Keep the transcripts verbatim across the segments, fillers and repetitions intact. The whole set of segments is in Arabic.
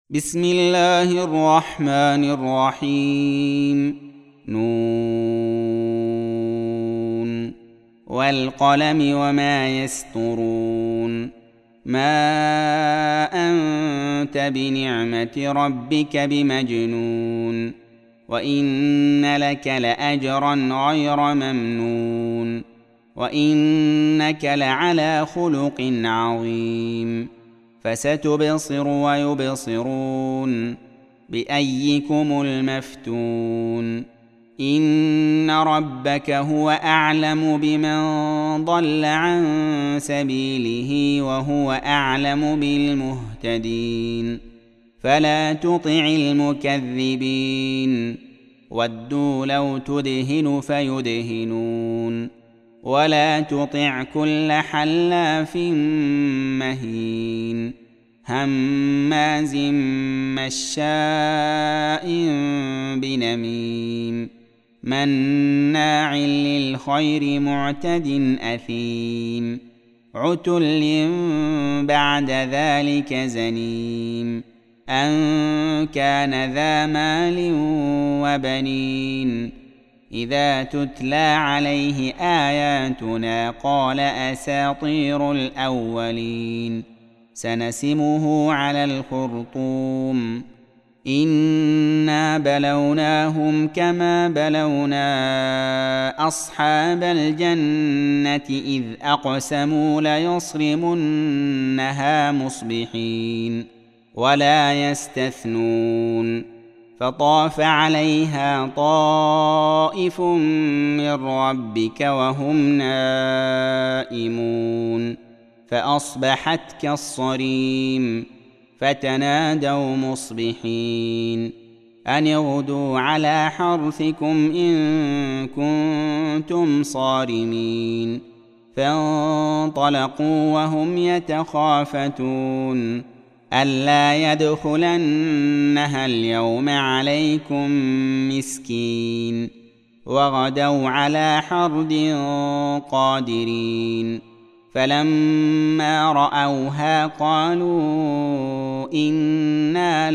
بسم الله الرحمن الرحيم. نون والقلم وما يسطرون. ما أنت بنعمة ربك بمجنون، وإن لك لأجرا غير ممنون، وإنك لعلى خلق عظيم. فستبصر ويبصرون بأيكم المفتون. إن ربك هو أعلم بمن ضل عن سبيله وهو أعلم بالمهتدين. فلا تطع المكذبين، ودوا لو تدهن فيدهنون. ولا تطع كل حلاف مهين هماز مشاء بنميم مناع للخير معتد أثيم عتل بعد ذلك زنيم أن كان ذا مال وبنين. إذا تتلى عليه آياتنا قال أساطير الأولين. سنسمه على الخرطوم. إنا بلوناهم كما بلونا أصحاب الجنة إذ أقسموا ليصرمنها مصبحين ولا يستثنون. فطاف عليها طائف من ربك وهم نائمون فأصبحت كالصريم. فتنادوا مصبحين أن اغدوا على حرثكم إن كنتم صارمين. فانطلقوا وهم يتخافتون ألا يدخلنها اليوم عليكم مسكين. وغدوا على حرد قادرين. فلما رأوها قالوا إنا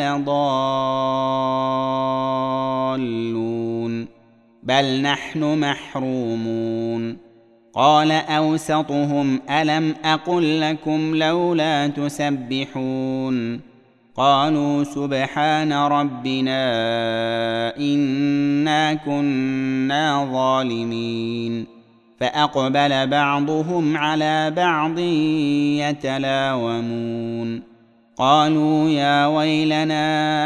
لضالون بل نحن محرومون. قال أوسطهم ألم أقل لكم لولا تسبحون. قالوا سبحان ربنا إنا كنا ظالمين. فأقبل بعضهم على بعض يتلاومون قالوا يا ويلنا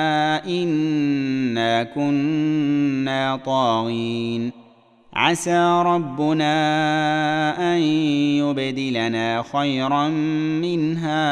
إنا كنا طاغين. عسى ربنا أن يبدلنا خيرا منها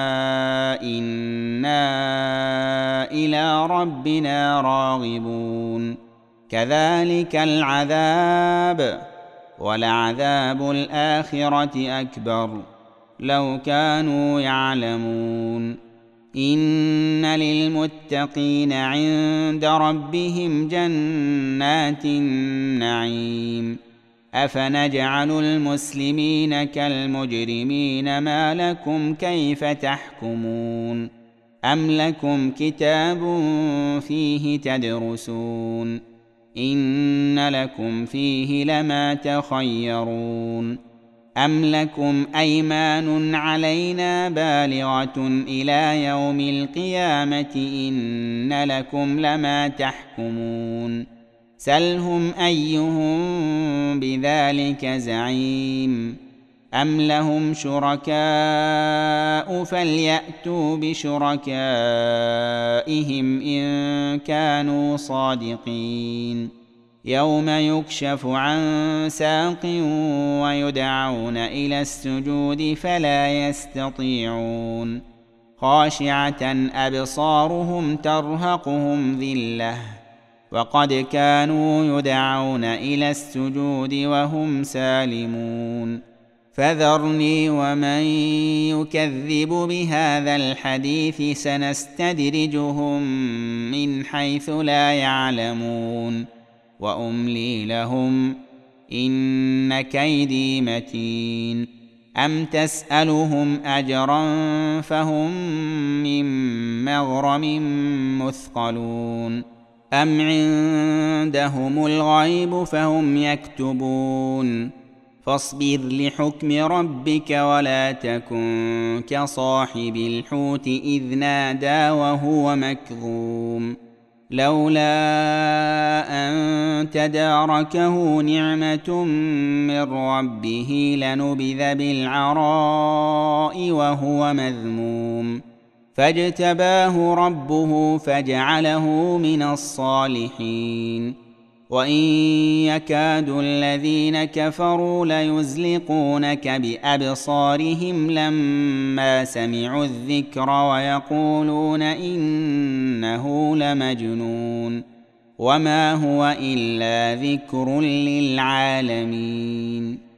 إنا إلى ربنا راغبون. كذلك العذاب ولعذاب الآخرة أكبر لو كانوا يعلمون. إن للمتقين عند ربهم جنات النعيم. أفنجعل المسلمين كالمجرمين ما لكم كيف تحكمون. أم لكم كتاب فيه تدرسون إن لكم فيه لما تخيرون. أم لكم أيمان علينا بالغة إلى يوم القيامة إن لكم لما تحكمون. سلهم أيهم بذلك زعيم. أم لهم شركاء فليأتوا بشركائهم إن كانوا صادقين. يوم يكشف عن ساق ويدعون إلى السجود فلا يستطيعون. خاشعة أبصارهم ترهقهم ذلة وقد كانوا يدعون إلى السجود وهم سالمون. فذرني ومن يكذب بهذا الحديث سنستدرجهم من حيث لا يعلمون وأملي لهم إن كيدي متين. أم تسألهم أجرا فهم من مغرم مثقلون أم عندهم الغيب فهم يكتبون فاصبر لحكم ربك ولا تكن كصاحب الحوت إذ نادى وهو مكظوم لولا أن تداركه نعمة من ربه لنبذ بالعراء وهو مذموم فاجتباه ربه فجعله من الصالحين وإن يكاد الذين كفروا ليزلقونك بأبصارهم لما سمعوا الذكر ويقولون إنه لمجنون وما هو إلا ذكر للعالمين